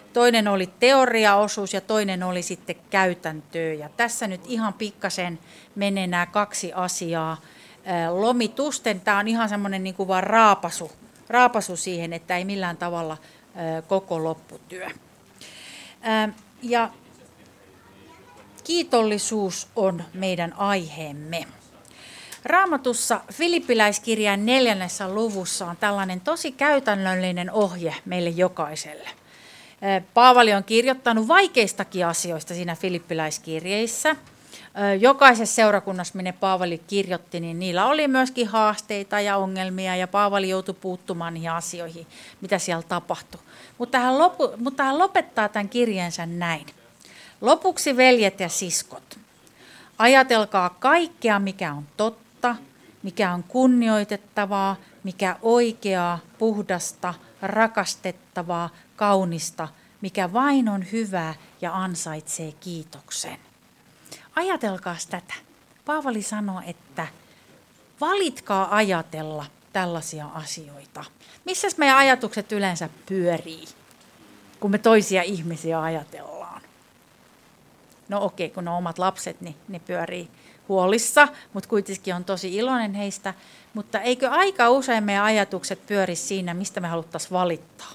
toinen oli teoriaosuus ja toinen oli sitten käytäntöä. Ja tässä nyt ihan pikkasen menee nämä kaksi asiaa lomitusten. Tämä on ihan semmoinen niin kuin vaan raapasu siihen, että ei millään tavalla koko lopputyö. Ja kiitollisuus on meidän aiheemme. Raamatussa Filippiläiskirjan 4. luvussa on tällainen tosi käytännöllinen ohje meille jokaiselle. Paavali on kirjoittanut vaikeistakin asioista siinä Filippiläiskirjeissä. Jokaisessa seurakunnassa, minne Paavali kirjoitti, niin niillä oli myöskin haasteita ja ongelmia, ja Paavali joutui puuttumaan niihin asioihin, mitä siellä tapahtui. Mutta hän lopettaa tämän kirjeensä näin. Lopuksi, veljet ja siskot, ajatelkaa kaikkea, mikä on totta, mikä on kunnioitettavaa, mikä oikeaa, puhdasta, rakastettavaa, kaunista, mikä vain on hyvää ja ansaitsee kiitoksen. Ajatelkaa tätä. Paavali sanoo, että valitkaa ajatella tällaisia asioita. Missäs meidän ajatukset yleensä pyörii, kun me toisia ihmisiä ajatellaan? No okei, kun ne omat lapset, niin ne pyörii huolissa, mutta kuitenkin on tosi iloinen heistä. Mutta eikö aika usein meidän ajatukset pyöri siinä, mistä me haluttaisiin valittaa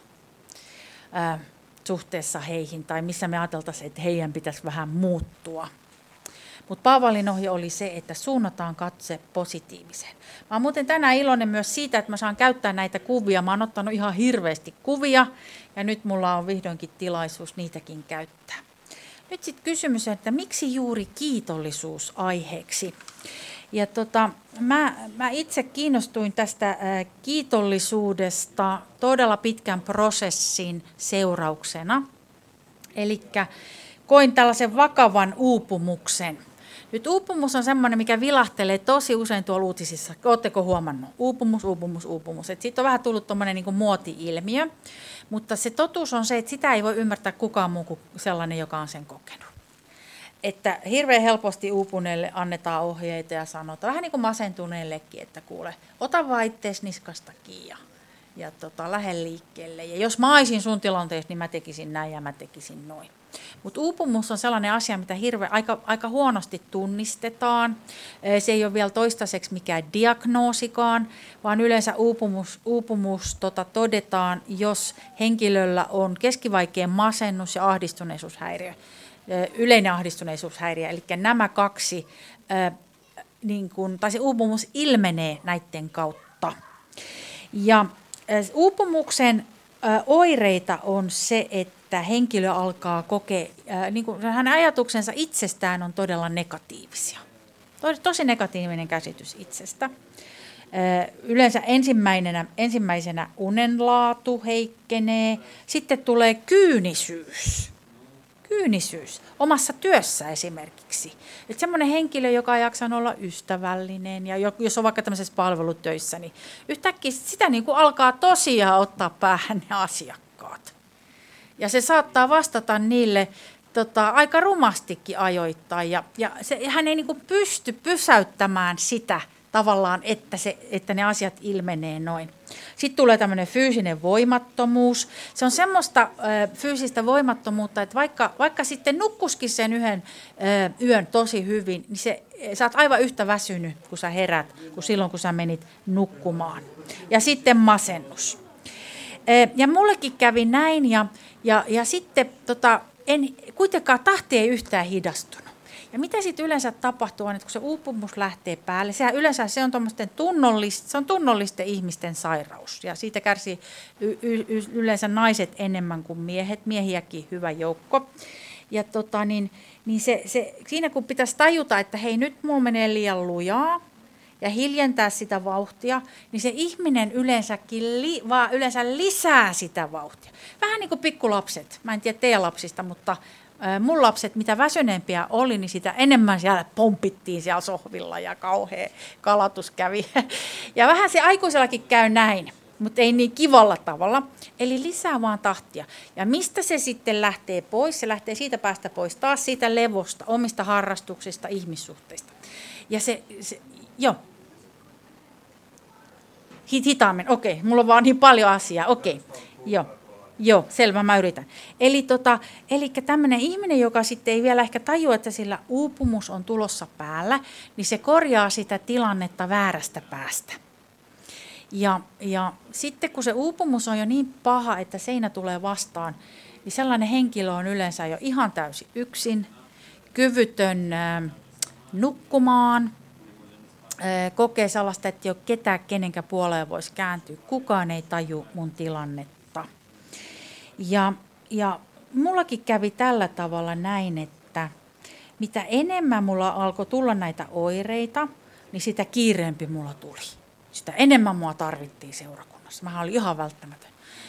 suhteessa heihin, tai missä me ajateltaisiin, että heidän pitäisi vähän muuttua. Mutta Paavalin ohje oli se, että suunnataan katse positiiviseen. Mä oon muuten tänään iloinen myös siitä, että mä saan käyttää näitä kuvia. Mä oon ottanut ihan hirveästi kuvia, ja nyt mulla on vihdoinkin tilaisuus niitäkin käyttää. Nyt sitten kysymys, että miksi juuri kiitollisuus aiheeksi? Ja mä itse kiinnostuin tästä kiitollisuudesta todella pitkän prosessin seurauksena. Eli koin tällaisen vakavan uupumuksen. Nyt uupumus on semmoinen, mikä vilahtelee tosi usein tuolla uutisissa. Oletteko huomannut? Uupumus. Siitä on vähän tullut tuommoinen niin kuin muoti-ilmiö. Mutta se totuus on se, että sitä ei voi ymmärtää kukaan muu kuin sellainen, joka on sen kokenut. Että hirveän helposti uupuneelle annetaan ohjeita ja sanotaan, vähän niin kuin masentuneellekin, että kuule, ota vaan ittees niskasta kiinni ja lähde liikkeelle. Ja jos mä olisin sun tilanteessa, niin mä tekisin näin ja mä tekisin noin. Mutta uupumus on sellainen asia, mitä aika huonosti tunnistetaan. Se ei ole vielä toistaiseksi mikään diagnoosikaan, vaan yleensä uupumus todetaan, jos henkilöllä on keskivaikea masennus ja ahdistuneisuushäiriö, yleinen ahdistuneisuushäiriö. Eli nämä kaksi, tai se uupumus ilmenee näiden kautta. Ja uupumuksen oireita on se, että henkilö alkaa kokea, hänen ajatuksensa itsestään on todella negatiivisia. Tosi negatiivinen käsitys itsestä. Yleensä ensimmäisenä unenlaatu heikkenee, sitten tulee kyynisyys omassa työssä esimerkiksi. Että semmoinen henkilö, joka ei jaksa olla ystävällinen, ja jos on vaikka tämmöisessä palvelutöissä, niin yhtäkkiä sitä niin kuin alkaa tosiaan ottaa päähän ne asiakkaat. Ja se saattaa vastata niille aika rumastikin ajoittain, ja hän ei niin kuin pysty pysäyttämään sitä tavallaan, että ne asiat ilmenee noin. Sitten tulee tämmöinen fyysinen voimattomuus. Se on semmoista fyysistä voimattomuutta, että vaikka sitten nukkuskin sen yhden yön tosi hyvin, niin sä oot aivan yhtä väsynyt, kun sä herät, kuin silloin, kun sä menit nukkumaan. Ja sitten masennus. Ja mullekin kävi näin, ja sitten kuitenkaan tahti ei yhtään hidastunut. Ja mitä sitten yleensä tapahtuu, että kun se uupumus lähtee päälle, yleensä se on tunnollisten ihmisten sairaus. Ja siitä kärsii yleensä naiset enemmän kuin miehet, miehiäkin hyvä joukko. Ja siinä kun pitäisi tajuta, että hei, nyt mulla menee liian lujaa ja hiljentää sitä vauhtia, niin se ihminen yleensä lisää sitä vauhtia. Vähän niin kuin pikkulapset. Mä en tiedä teidän lapsista, mutta mun lapset, mitä väsyneempiä oli, niin sitä enemmän siellä pomppittiin siellä sohvilla ja kauhea kalatus kävi. Ja vähän se aikuisellakin käy näin, mutta ei niin kivalla tavalla. Eli lisää vaan tahtia. Ja mistä se sitten lähtee pois? Se lähtee siitä päästä pois taas siitä levosta, omista harrastuksista, ihmissuhteista. Ja joo. Hitaammin, okei. Mulla on vaan niin paljon asiaa, okei. Joo. Joo, selvä, mä yritän. Eli tämmöinen ihminen, joka sitten ei vielä ehkä tajua, että sillä uupumus on tulossa päällä, niin se korjaa sitä tilannetta väärästä päästä. Ja sitten kun se uupumus on jo niin paha, että seinä tulee vastaan, niin sellainen henkilö on yleensä jo ihan täysin yksin, kyvytön nukkumaan, kokee sellaista, että ei ole ketään, kenenkä puoleen voisi kääntyä. Kukaan ei taju mun tilannetta. Ja mullakin kävi tällä tavalla näin, että mitä enemmän mulla alkoi tulla näitä oireita, niin sitä kiireempi mulla tuli. Sitä enemmän mua tarvittiin seurakunnassa. Mä olin ihan välttämätön.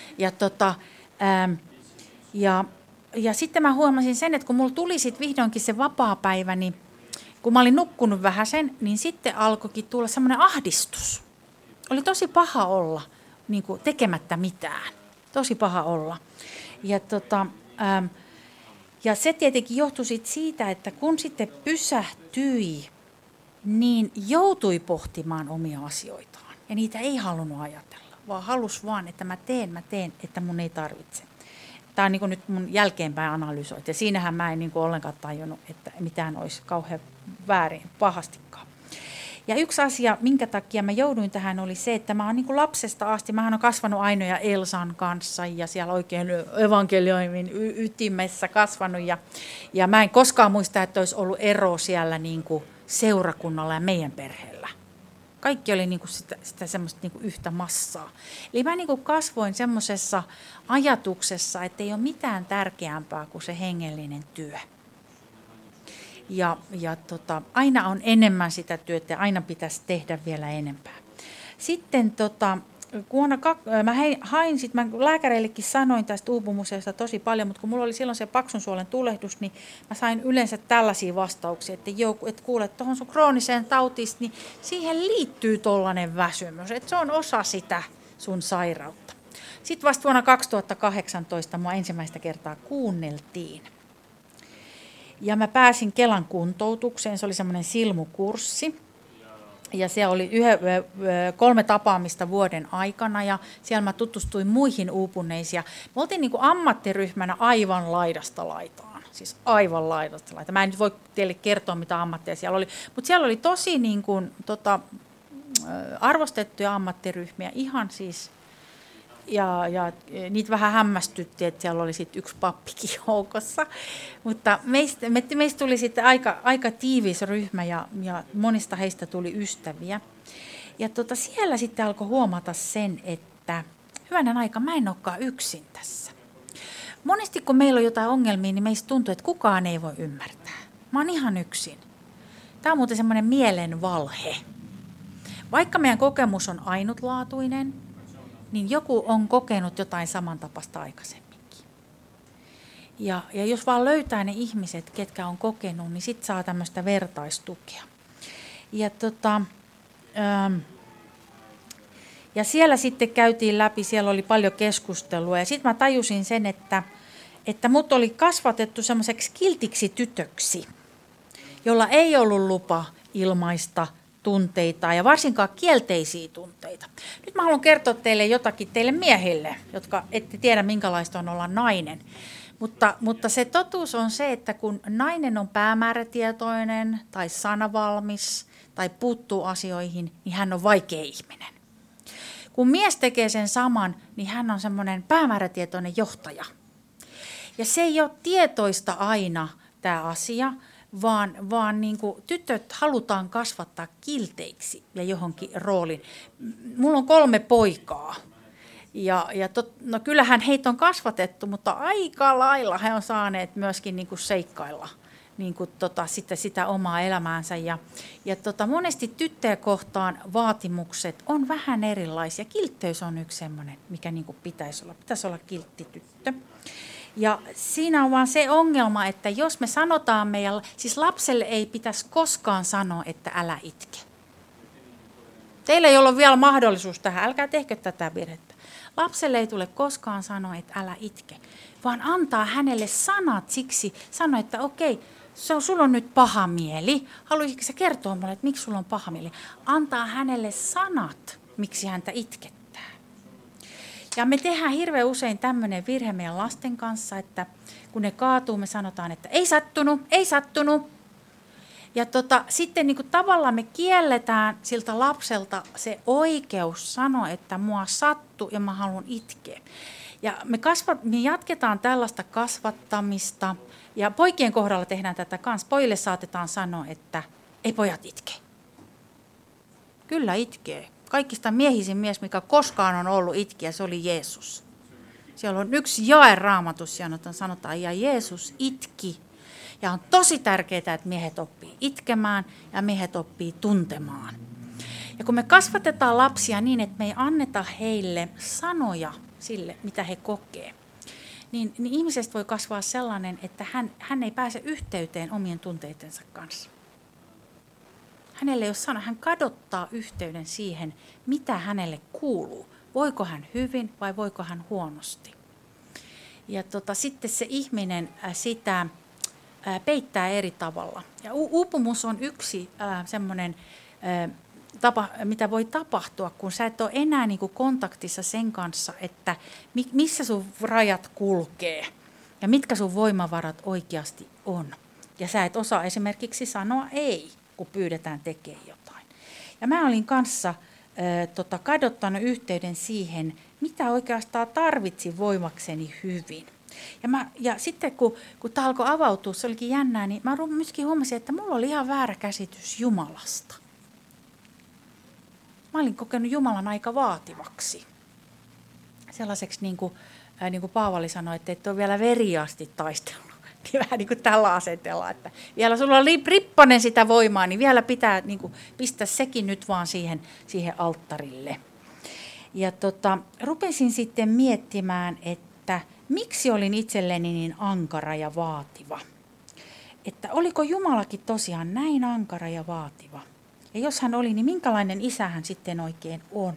Ja sitten mä huomasin sen, että kun mulla tuli sitten vihdoinkin se vapaapäivä, niin kun mä olin nukkunut vähäsen, niin sitten alkoikin tulla semmoinen ahdistus. Oli tosi paha olla niin kuin tekemättä mitään. Tosi paha olla. Ja se tietenkin johtui siitä, että kun sitten pysähtyi, niin joutui pohtimaan omia asioitaan. Ja niitä ei halunnut ajatella, vaan halusi vaan, että mä teen, että mun ei tarvitse. Tämä on niin kuin nyt mun jälkeenpäin analysoitu. Ja siinähän mä en niin kuin ollenkaan tajunnut, että mitään olisi kauhean väärin, pahastikaan. Ja yksi asia, minkä takia mä jouduin tähän, oli se, että mä oon niin kuin lapsesta asti, mä oon kasvanut Aino ja Elsan kanssa ja siellä oikein evankelioimin ytimessä kasvanut. Ja mä en koskaan muista, että olisi ollut ero siellä niin kuin seurakunnalla ja meidän perheellä. Kaikki oli niin kuin sitä semmoista niin kuin yhtä massaa. Eli mä niin kuin kasvoin semmoisessa ajatuksessa, että ei ole mitään tärkeämpää kuin se hengellinen työ. Ja aina on enemmän sitä työtä ja aina pitäisi tehdä vielä enempää. Sitten mä lääkäreillekin sanoin tästä uupumuksesta tosi paljon, mutta kun mulla oli silloin se paksun suolen tulehdus, niin mä sain yleensä tällaisia vastauksia, että kuule, tuohon sun krooniseen tautiin, niin siihen liittyy tollainen väsymys, että se on osa sitä sun sairautta. Sitten vasta vuonna 2018 mua ensimmäistä kertaa kuunneltiin. Ja mä pääsin Kelan kuntoutukseen, se oli semmoinen silmukurssi. Ja siellä oli 3 tapaamista vuoden aikana ja siellä mä tutustuin muihin uupuneisiin. Me oltiin niin kuin ammattiryhmänä aivan laidasta laitaan, siis aivan laidasta laitaan. Mä en nyt voi teille kertoa, mitä ammatteja siellä oli, mutta siellä oli tosi niin kuin, arvostettuja ammattiryhmiä, ihan siis. Ja niitä vähän hämmästytti, että siellä oli sitten yksi pappikin joukossa. Mutta meistä tuli sitten aika tiivis ryhmä ja monista heistä tuli ystäviä. Ja siellä sitten alkoi huomata sen, että hyvänen aika, mä en olekaan yksin tässä. Monesti kun meillä on jotain ongelmia, niin meistä tuntuu, että kukaan ei voi ymmärtää. Mä oon ihan yksin. Tämä on muuten semmoinen mielenvalhe. Vaikka meidän kokemus on ainutlaatuinen, niin joku on kokenut jotain samantapaista aikaisemminkin. Ja jos vaan löytää ne ihmiset, ketkä on kokenut, niin sitten saa tämmöistä vertaistukea. Ja siellä sitten käytiin läpi, siellä oli paljon keskustelua. Ja sitten mä tajusin sen, että mut oli kasvatettu semmoiseksi kiltiksi tytöksi, jolla ei ollut lupa ilmaista tunteita ja varsinkaan kielteisiä tunteita. Nyt mä haluan kertoa teille jotakin teille miehille, jotka ette tiedä minkälaista on olla nainen. Mutta se totuus on se, että kun nainen on päämäärätietoinen tai sanavalmis tai puuttuu asioihin, niin hän on vaikea ihminen. Kun mies tekee sen saman, niin hän on semmoinen päämäärätietoinen johtaja. Ja se ei ole tietoista aina tämä asia, vaan niin kuin tytöt halutaan kasvattaa kilteiksi ja johonkin rooliin. Mulla on 3 poikaa. No kyllähän heitä on kasvatettu, mutta aika lailla he on saaneet myöskin niin kuin seikkailla niin kuin sitä omaa elämäänsä. Ja monesti tyttöjä kohtaan vaatimukset on vähän erilaisia. Kiltteys on yksi semmoinen, mikä niin kuin pitäisi olla. Pitäisi olla kiltti tyttö. Ja siinä on vaan se ongelma, että jos me sanotaan siis lapselle ei pitäisi koskaan sanoa, että älä itke. Teillä ei ole vielä mahdollisuus tähän, älkää tehkö tätä virhettä. Lapselle ei tule koskaan sanoa, että älä itke, vaan antaa hänelle sanat siksi, sanoa, että okei, sulla on nyt paha mieli. Haluaisitko sä kertoa mulle, että miksi sulla on paha mieli? Antaa hänelle sanat, miksi häntä itkettää. Ja me tehdään hirveän usein tämmöinen virhe meidän lasten kanssa, että kun ne kaatuu, me sanotaan, että ei sattunut, ei sattunut. Ja sitten niin kuin tavallaan me kielletään siltä lapselta se oikeus sanoa, että mua sattuu ja mä haluan itkeä. Ja me jatketaan tällaista kasvattamista ja poikien kohdalla tehdään tätä kanssa. Pojille saatetaan sanoa, että ei pojat itke. Kyllä itkee. Kaikista miehisin mies, mikä koskaan on ollut itkiä, se oli Jeesus. Siellä on yksi jae Raamatussa, jota sanotaan, ja Jeesus itki. Ja on tosi tärkeää, että miehet oppii itkemään ja miehet oppii tuntemaan. Ja kun me kasvatetaan lapsia niin, että me ei anneta heille sanoja sille, mitä he kokee, niin ihmisestä voi kasvaa sellainen, että hän ei pääse yhteyteen omien tunteitensa kanssa. Hänelle ei ole sanoa, hän kadottaa yhteyden siihen, mitä hänelle kuuluu. Voiko hän hyvin vai voiko hän huonosti. Ja sitten se ihminen sitä peittää eri tavalla. Ja uupumus on yksi semmoinen tapa, mitä voi tapahtua, kun sä et ole enää niin kuin kontaktissa sen kanssa, että missä sun rajat kulkee ja mitkä sun voimavarat oikeasti on. Ja sä et osaa esimerkiksi sanoa ei, kun pyydetään tekemään jotain. Ja mä olin kanssa kadottanut yhteyden siihen, mitä oikeastaan tarvitsin voimakseni hyvin. Ja sitten kun tämä alkoi avautua, se olikin jännää, niin mä myöskin huomasin, että mulla oli ihan väärä käsitys Jumalasta. Mä olin kokenut Jumalan aika vaativaksi. Sellaiseksi, niin kuin Paavali sanoi, että et ole vielä veriasti taistellut. Niin vähän niin kuin tällä asetella, että vielä sulla on rippanen sitä voimaa, niin vielä pitää niin kuin pistää sekin nyt vaan siihen alttarille. Ja rupesin sitten miettimään, että miksi olin itselleni niin ankara ja vaativa. Että oliko Jumalakin tosiaan näin ankara ja vaativa. Ja jos hän oli, niin minkälainen isä hän sitten oikein on.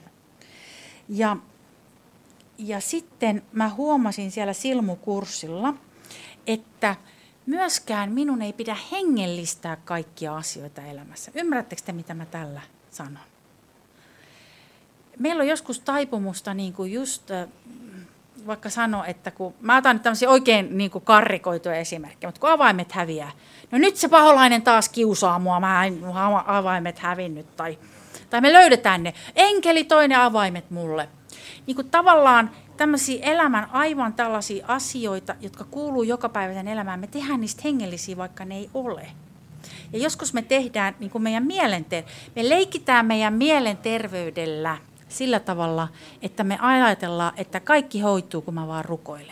Ja sitten mä huomasin siellä silmukurssilla, että myöskään minun ei pidä hengellistää kaikkia asioita elämässä. Ymmärrättekö te, mitä mä tällä sanon? Meillä on joskus taipumusta niin kuin just vaikka sanoa, että kun mä otan nyt tämmöisiä oikein niin kuin karrikoituja esimerkkejä, mutta kun avaimet häviää, no nyt se paholainen taas kiusaa mua, mä en avaimet hävinnyt, tai me löydetään ne, enkeli toi ne avaimet mulle. Niin kuin tavallaan tämmöisiä elämän aivan tällaisia asioita, jotka kuuluu jokapäiväisen elämään, me tehdään niistä hengellisiä, vaikka ne ei ole. Ja joskus me tehdään niin kuin me leikitään meidän mielenterveydellä sillä tavalla, että me ajatellaan, että kaikki hoituu, kun mä vaan rukoilen.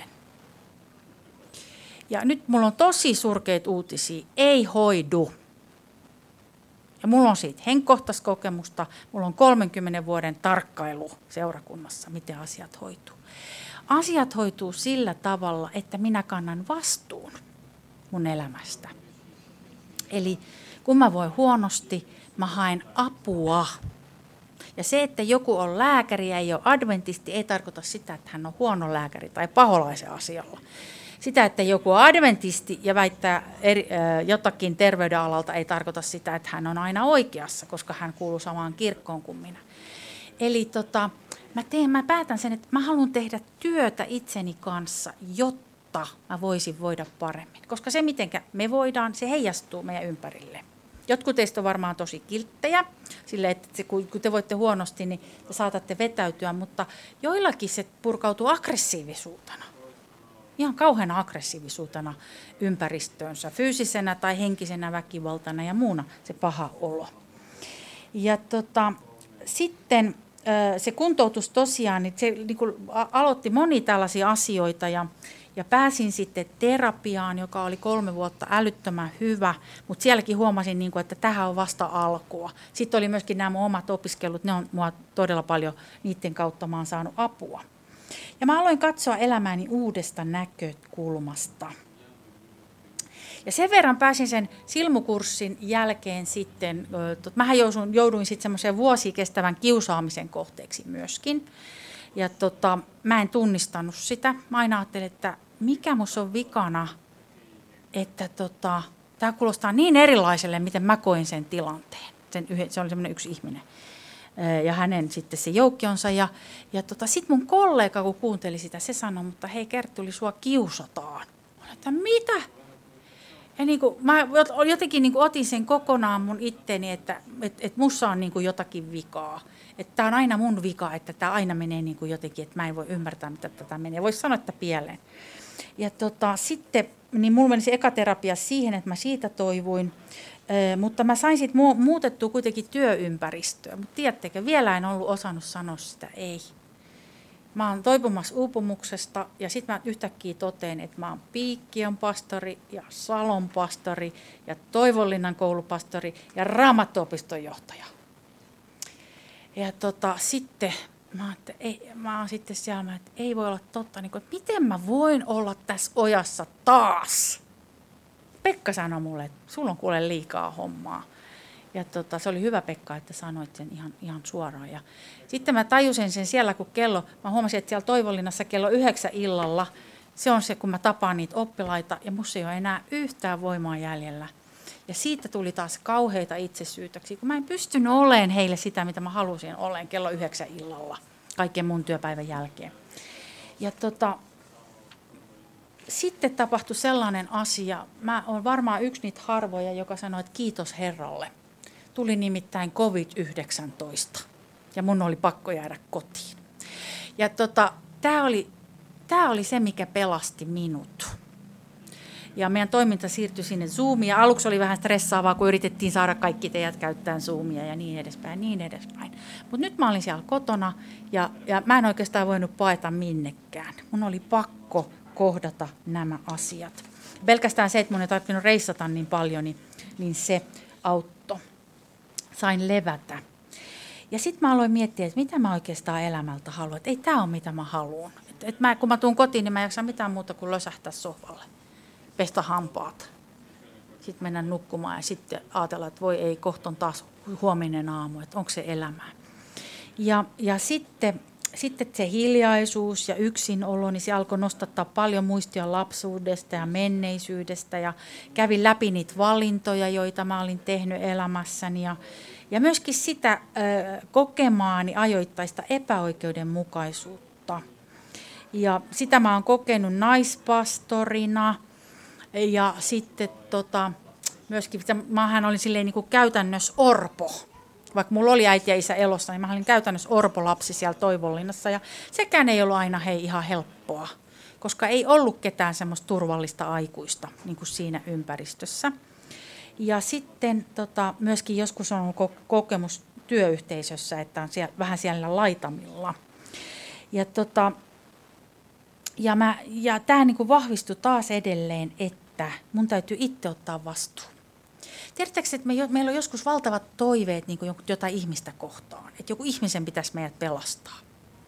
Ja nyt mulla on tosi surkeita uutisia. Ei hoidu. Ja mulla on siitä henkkohtaista kokemusta. Mulla on 30 vuoden tarkkailu seurakunnassa, miten asiat hoituu. Asiat hoituu sillä tavalla, että minä kannan vastuun mun elämästä. Eli kun mä voin huonosti, mä haen apua. Ja se, että joku on lääkäri ja ei ole adventisti, ei tarkoita sitä, että hän on huono lääkäri tai paholaisen asialla. Sitä, että joku on adventisti ja väittää jotakin terveydenalalta, ei tarkoita sitä, että hän on aina oikeassa, koska hän kuuluu samaan kirkkoon kuin minä. Eli mä päätän sen, että mä haluan tehdä työtä itseni kanssa, jotta mä voisin voida paremmin. Koska se, miten me voidaan, se heijastuu meidän ympärille. Jotkut teistä on varmaan tosi kilttejä, sille, että kun te voitte huonosti, niin te saatatte vetäytyä, mutta joillakin se purkautuu aggressiivisuutena. Ihan kauheana aggressiivisuutena ympäristöönsä, fyysisenä tai henkisenä väkivaltana ja muuna se paha olo. Ja sitten se kuntoutus tosiaan, niin se niin kuin aloitti monia tällaisia asioita ja pääsin sitten terapiaan, joka oli 3 vuotta älyttömän hyvä, mutta sielläkin huomasin, niin kuin, että tähän on vasta alkua. Sitten oli myöskin nämä mun omat opiskelut, ne on mua todella paljon, niiden kautta mä oon saanut apua. Ja mä aloin katsoa elämääni uudesta näkökulmasta. Ja sen verran pääsin sen silmukurssin jälkeen sitten, mähän jouduin sitten semmoiseen vuosia kestävän kiusaamisen kohteeksi myöskin. Ja mä en tunnistanut sitä. Mä aina ajattelin, että mikä musta on vikana, että tämä kuulostaa niin erilaiselle, miten mä koin sen tilanteen. Se oli semmoinen yksi ihminen. ja hänen sitten se joukkionsa. Ja sitten mun kollega, kun kuunteli sitä, se sanoi, mutta hei Kerttuli, sua kiusataan. Mä että mitä? Ja niin kuin, mä jotenkin niin kuin otin sen kokonaan mun itteni, että mussa on niin kuin jotakin vikaa. Että tämä on aina mun vika, että tämä aina menee niin kuin jotenkin, että mä en voi ymmärtää, mitä tätä menee. Voisi sanoa, että pieleen. Ja sitten, niin mulla meni se ekaterapia siihen, että mä siitä toivuin. Mutta mä sain sitten muutettua kuitenkin työympäristöä. Mutta tiedättekö, vielä en ollut osannut sanoa sitä ei. Mä oon toipumassa uupumuksesta ja sitten mä yhtäkkiä totean, että mä oon Piikkiön pastori ja Salon pastori ja Toivonlinnan koulupastori ja Raamattuopiston johtaja. Ja sitten mä oon sitten siellä, että ei voi olla totta, niin kuin, että miten mä voin olla tässä ojassa taas? Pekka sanoi mulle, että sulla on kuule liikaa hommaa. Ja se oli hyvä Pekka, että sanoit sen ihan suoraan. Ja sitten mä tajusin sen siellä, kun mä huomasin, että siellä Toivonlinnassa kello 9 illalla, se on se, kun mä tapaan niitä oppilaita, ja musta ei ole enää yhtään voimaa jäljellä. Ja siitä tuli taas kauheita itsesyytöksiä, kun mä en pystynyt olemaan heille sitä, mitä mä halusin olemaan kello 9 illalla, kaiken mun työpäivän jälkeen. Ja sitten tapahtui sellainen asia, mä oon varmaan yksi niitä harvoja, joka sanoi, että kiitos Herralle. Tuli nimittäin COVID-19 ja mun oli pakko jäädä kotiin. Ja tämä oli se, mikä pelasti minut. Ja meidän toiminta siirtyi sinne Zoomiin. Ja aluksi oli vähän stressaavaa, kun yritettiin saada kaikki teidät käyttämään Zoomia ja niin edespäin. Mutta nyt mä olin siellä kotona ja mä en oikeastaan voinut paeta minnekään. Mun oli pakko kohdata nämä asiat. Pelkästään se, että mun ei tarvinnut reissata niin paljon, niin se auttoi. Sain levätä. Ja sitten mä aloin miettiä, että mitä mä oikeastaan elämältä haluan. Että ei tämä ole mitä mä haluan. Kun mä tuun kotiin, niin mä en jaksa mitään muuta kuin lösähtää sohvalle. Pestä hampaat. Sitten mennä nukkumaan ja sitten ajatella, että voi ei, kohta on taas huominen aamu, että onko se elämää. Ja sitten se hiljaisuus ja yksinolo, niin se alkoi nostattaa paljon muistia lapsuudesta ja menneisyydestä ja kävin läpi niitä valintoja, joita mä olin tehnyt elämässäni ja myöskin sitä kokemaani ajoittaista epäoikeudenmukaisuutta. Ja sitä mä oon kokenut naispastorina ja sitten myöskin, mähän olin silleen niin kuin käytännössä orpo. Vaikka mulla oli äiti ja isä elossa, niin mä olin käytännössä orpolapsi siellä Toivonlinnassa. Ja sekään ei ollut aina ihan helppoa, koska ei ollut ketään semmoista turvallista aikuista niin kuin siinä ympäristössä. Ja sitten myöskin joskus on ollut kokemus työyhteisössä, että on vähän siellä laitamilla. Ja tämä niin kuin vahvistui taas edelleen, että mun täytyy itse ottaa vastuu. Tiedättekö, että meillä on joskus valtavat toiveet niin kuin jotain ihmistä kohtaan, että joku ihmisen pitäisi meidät pelastaa.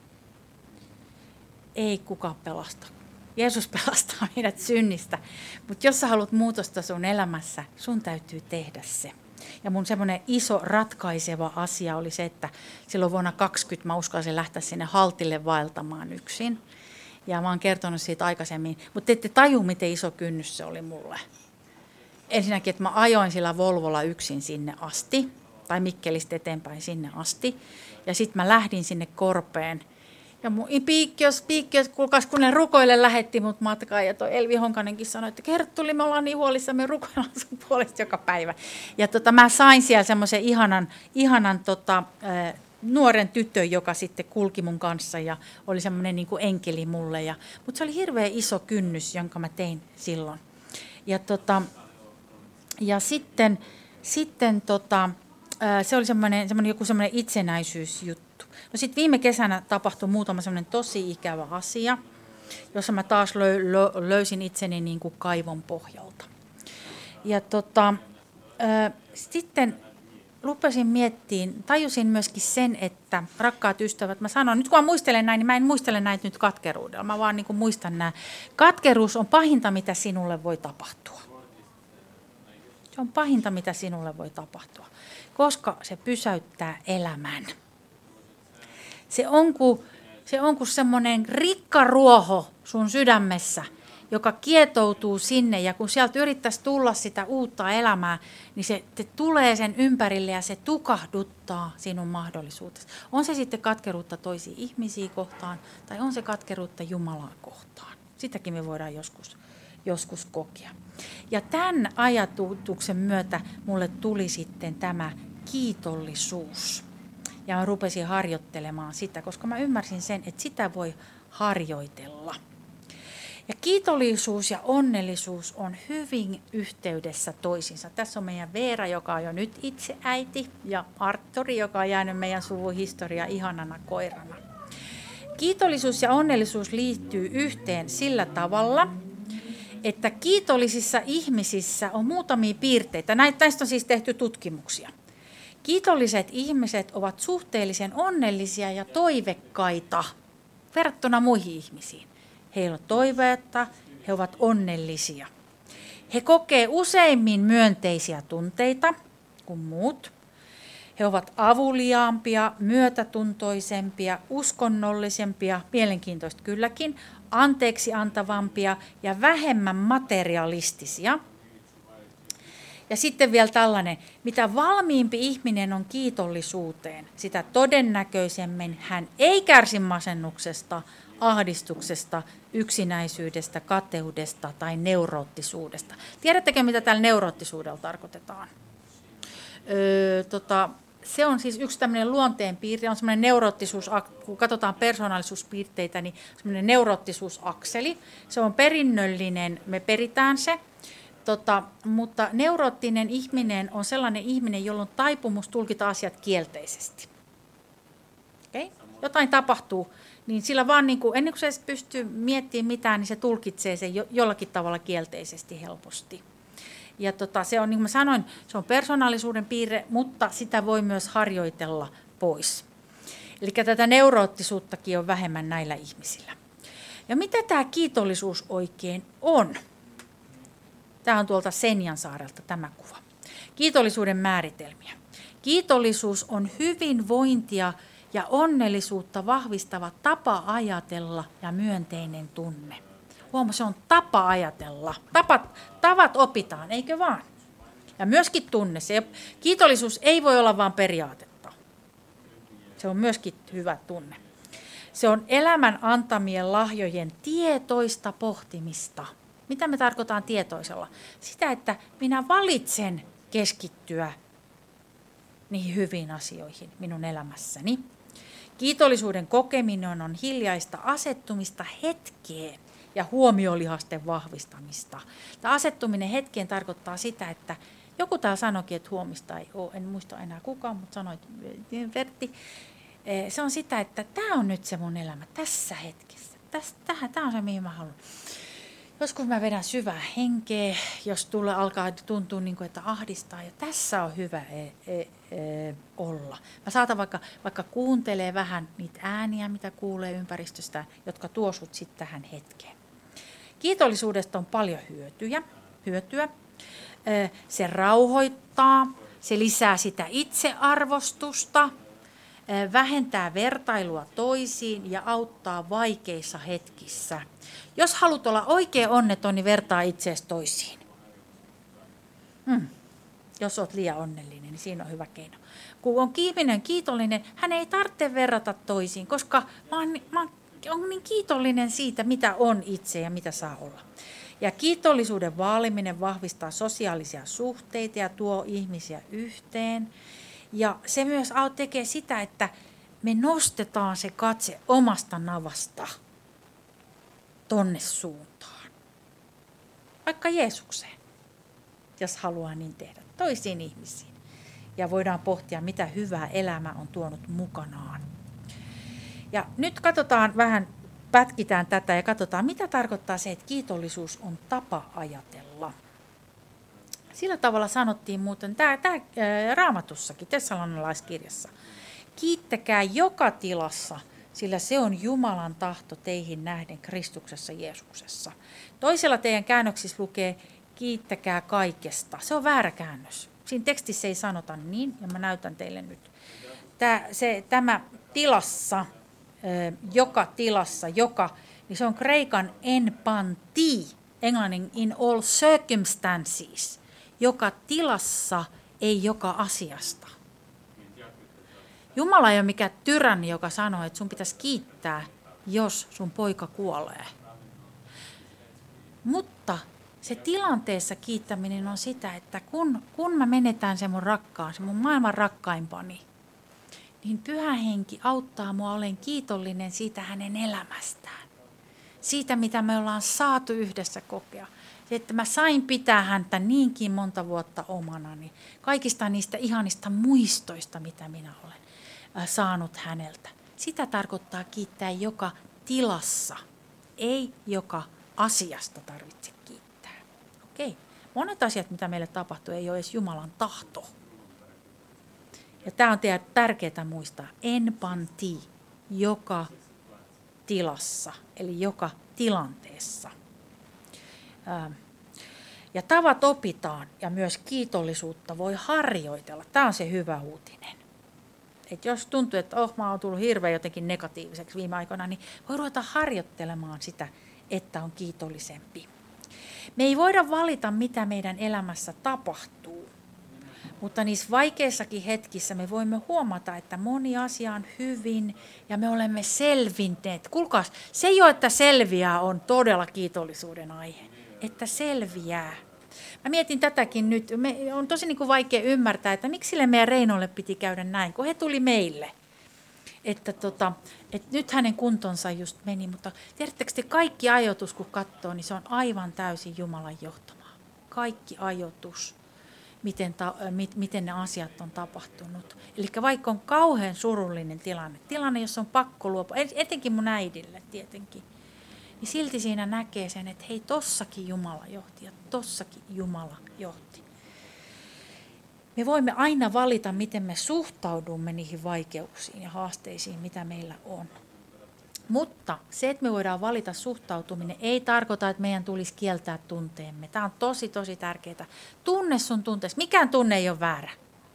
Ei kukaan pelasta. Jeesus pelastaa meidät synnistä, mutta jos sä haluat muutosta sun elämässä, sun täytyy tehdä se. Ja mun semmoinen iso ratkaiseva asia oli se, että silloin vuonna 2020 mä uskalsin lähteä sinne Haltille vaeltamaan yksin. Ja mä oon kertonut siitä aikaisemmin, mutta te ette taju, miten iso kynnys se oli mulle. Ensinnäkin, että mä ajoin sillä Volvolla yksin sinne asti, tai Mikkelistä eteenpäin sinne asti. Ja sitten mä lähdin sinne Korpeen. Ja mun Piikkiös, kuulkaas, kun ne rukoille lähetti mut matkaan. Ja toi Elvi Honkanenkin sanoi, että Kerttuli, me ollaan niin huolissamme, me rukoillaan sun puolesta joka päivä. Ja mä sain siellä semmoisen ihanan nuoren tytön, joka sitten kulki mun kanssa ja oli semmoinen niin kuin enkeli mulle. Mutta se oli hirveän iso kynnys, jonka mä tein silloin. Ja sitten se oli joku semmoinen itsenäisyysjuttu. No sitten viime kesänä tapahtui muutama semmoinen tosi ikävä asia, jossa mä taas löysin itseni niin kuin kaivon pohjalta. Ja sitten rupesin miettimään, tajusin myöskin sen, että rakkaat ystävät, mä sanon, nyt kun mä muistelen näin, niin mä en muistele näitä nyt katkeruudella. Mä vaan niin kuin muistan nämä. Katkeruus on pahinta, mitä sinulle voi tapahtua. Se on pahinta, mitä sinulle voi tapahtua, koska se pysäyttää elämän. Se on kuin semmoinen rikkaruoho sun sydämessä, joka kietoutuu sinne, ja kun sieltä yrittäisi tulla sitä uutta elämää, niin se tulee sen ympärille ja se tukahduttaa sinun mahdollisuutesi. On se sitten katkeruutta toisiin ihmisiä kohtaan, tai on se katkeruutta Jumalaa kohtaan. Sitäkin me voidaan joskus kokea. Ja tämän ajatuksen myötä mulle tuli sitten tämä kiitollisuus. Ja mä rupesin harjoittelemaan sitä, koska mä ymmärsin sen, että sitä voi harjoitella. Ja kiitollisuus ja onnellisuus on hyvin yhteydessä toisiinsa. Tässä on meidän Veera, joka on jo nyt itse äiti, ja Arturi, joka on jäänyt meidän suvun historiaan ihanana koirana. Kiitollisuus ja onnellisuus liittyy yhteen sillä tavalla, että kiitollisissa ihmisissä on muutamia piirteitä. Näistä on siis tehty tutkimuksia. Kiitolliset ihmiset ovat suhteellisen onnellisia ja toivekkaita verrattuna muihin ihmisiin. Heillä on toiveetta, he ovat onnellisia. He kokee useimmin myönteisiä tunteita kuin muut. He ovat avuliaampia, myötätuntoisempia, uskonnollisempia, mielenkiintoista kylläkin, anteeksi antavampia ja vähemmän materialistisia. Ja sitten vielä tällainen, mitä valmiimpi ihminen on kiitollisuuteen, sitä todennäköisemmin hän ei kärsi masennuksesta, ahdistuksesta, yksinäisyydestä, kateudesta tai neuroottisuudesta. Tiedättekö, mitä tällä neuroottisuudella tarkoitetaan? Se on siis yksi tämmöinen luonteenpiirre, on semmoinen neuroottisuus, kun katsotaan persoonallisuuspiirteitä, niin semmoinen neuroottisuusakseli. Se on perinnöllinen, me peritään se. Mutta neuroottinen ihminen on sellainen ihminen, jolla on taipumus tulkita asiat kielteisesti. Okay? Jotain tapahtuu, niin sillä vaan niin kuin, ennen kuin se pystyy miettimään mitään, niin se tulkitsee sen jollakin tavalla kielteisesti helposti. Ja se on, niin kuin mä sanoin, se on persoonallisuuden piirre, mutta sitä voi myös harjoitella pois. Eli tätä neuroottisuuttakin on vähemmän näillä ihmisillä. Ja mitä tämä kiitollisuus oikein on? Tämä on tuolta Senjansaarelta tämä kuva. Kiitollisuuden määritelmiä. Kiitollisuus on hyvinvointia ja onnellisuutta vahvistava tapa ajatella ja myönteinen tunne. Se on tapa ajatella. Tavat opitaan, eikö vaan? Ja myöskin tunne. Kiitollisuus ei voi olla vain periaatetta. Se on myöskin hyvä tunne. Se on elämän antamien lahjojen tietoista pohtimista. Mitä me tarkoitaan tietoisella? Sitä, että minä valitsen keskittyä niihin hyviin asioihin minun elämässäni. Kiitollisuuden kokeminen on hiljaista asettumista hetkeen ja huomiolihasten vahvistamista. Tämä asettuminen hetkeen tarkoittaa sitä, että joku täällä sanoikin, että huomista ei ole, en muista enää kukaan, mutta sanoit Vertti. Se on sitä, että tämä on nyt se mun elämä tässä hetkessä. Tämä on se, mihin mä haluan. Joskus mä vedän syvää henkeä, jos alkaa tuntua, että ahdistaa, ja tässä on hyvä olla. Mä saatan vaikka kuuntelee vähän niitä ääniä, mitä kuulee ympäristöstä, jotka tuo sut sitten tähän hetkeen. Kiitollisuudesta on paljon hyötyä. Se rauhoittaa, se lisää sitä itsearvostusta, vähentää vertailua toisiin ja auttaa vaikeissa hetkissä. Jos haluat olla oikein onneton, niin vertaa itseäsi toisiin. Jos olet liian onnellinen, niin siinä on hyvä keino. Kun on ihminen kiitollinen, hän ei tarvitse verrata toisiin, koska mä oon niin kiitollinen siitä, mitä on itse ja mitä saa olla. Ja kiitollisuuden vaaliminen vahvistaa sosiaalisia suhteita ja tuo ihmisiä yhteen. Ja se myös tekee sitä, että me nostetaan se katse omasta navasta tonne suuntaan. Vaikka Jeesukseen, jos haluaa niin tehdä, toisiin ihmisiin. Ja voidaan pohtia, mitä hyvää elämä on tuonut mukanaan. Ja nyt katsotaan vähän, pätkitään tätä ja katsotaan, mitä tarkoittaa se, että kiitollisuus on tapa ajatella. Sillä tavalla sanottiin muuten, tämä Raamatussakin, Tessalonalaiskirjassa. Kiittäkää joka tilassa, sillä se on Jumalan tahto teihin nähden Kristuksessa Jeesuksessa. Toisella teidän käännöksissä lukee, kiittäkää kaikesta. Se on väärä käännös. Siinä tekstissä ei sanota niin, ja mä näytän teille nyt. Tämä tilassa, joka niin se on kreikan en panti, englannin in all circumstances, joka tilassa, ei joka asiasta. Jumala ei ole mikään tyranni, joka sanoo, että sun pitäisi kiittää, jos sun poika kuolee. Mutta se tilanteessa kiittäminen on sitä, että kun mä menetään se mun rakkaan, se mun maailman rakkaimpani, niin Pyhä Henki auttaa mua, olen kiitollinen siitä hänen elämästään. Siitä, mitä me ollaan saatu yhdessä kokea. Että mä sain pitää häntä niinkin monta vuotta omanani. Kaikista niistä ihanista muistoista, mitä minä olen saanut häneltä. Sitä tarkoittaa kiittää joka tilassa, ei joka asiasta tarvitse kiittää. Okei. Monet asiat, mitä meille tapahtuu, ei ole edes Jumalan tahto. Ja tämä on tärkeää muistaa. En panti joka tilassa, eli joka tilanteessa. Ja tavat opitaan ja myös kiitollisuutta voi harjoitella. Tämä on se hyvä uutinen. Et jos tuntuu, että mä oon tullut hirveän jotenkin negatiiviseksi viime aikoina, niin voi ruveta harjoittelemaan sitä, että on kiitollisempi. Me ei voida valita, mitä meidän elämässä tapahtuu, mutta niissä vaikeissakin hetkissä me voimme huomata, että moni asia on hyvin ja me olemme selvinneet. Kuulkaas, se jo, että selviää, on todella kiitollisuuden aihe, että selviää. Mä mietin tätäkin nyt. On tosi vaikea ymmärtää, että miksi sille meidän Reinolle piti käydä näin, kun he tuli meille. Että nyt hänen kuntonsa just meni, mutta tiedättekö te, kaikki ajoitus kun katsoo, niin se on aivan täysin Jumalan johtamaa. Kaikki ajoitus, miten ne asiat on tapahtunut. Eli vaikka on kauhean surullinen tilanne, jossa on pakko luopua, etenkin mun äidille tietenkin, niin silti siinä näkee sen, että hei, tossakin Jumala johti ja tossakin Jumala johti. Me voimme aina valita, miten me suhtaudumme niihin vaikeuksiin ja haasteisiin, mitä meillä on. Mutta se, että me voidaan valita suhtautuminen, ei tarkoita, että meidän tulisi kieltää tunteemme. Tämä on tosi, tosi tärkeää. Tunne sun tunteessa. Mikään tunne ei ole väärä.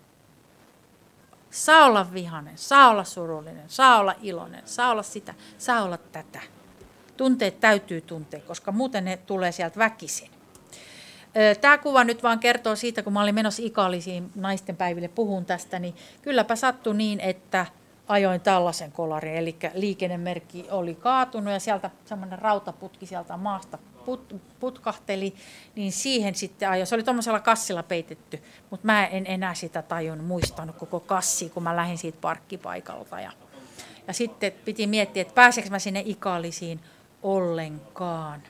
Saa olla vihainen, saa olla surullinen, saa olla iloinen, saa olla sitä, saa olla tätä. Tunteet täytyy tuntea, koska muuten ne tulee sieltä väkisin. Tämä kuva nyt vaan kertoo siitä, kun mä olin menossa Ikaalisiin naistenpäiville puhun tästä, niin kylläpä sattui niin, että ajoin tällaisen kolarin, eli liikennemerkki oli kaatunut ja sieltä semmoinen rautaputki sieltä maasta putkahteli, niin siihen sitten ajoin. Se oli tuommoisella kassilla peitetty, mutta mä en enää sitä muistanut koko kassia, kun mä lähdin siitä parkkipaikalta. Ja sitten piti miettiä, että pääseekö mä sinne Ikaalisiin ollenkaan.